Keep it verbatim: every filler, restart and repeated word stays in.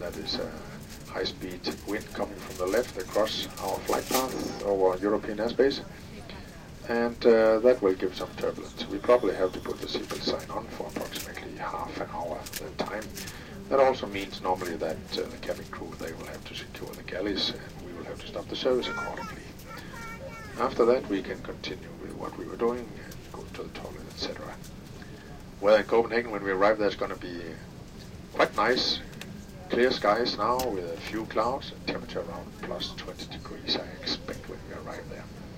that is a high-speed wind coming from the left across our flight path over European airspace, and uh, that will give some turbulence. We probably have to put the seatbelt sign on for approximately half an hour at a time. That also means normally that uh, the cabin crew, they will have to secure the galleys, and we will have to stop the service accordingly. After that, we can continue with what we were doing and go to the toilet, et cetera. Well, in Copenhagen, when we arrive, there's going to be quite nice, clear skies now with a few clouds and temperature around plus twenty degrees, I expect, when we arrive there.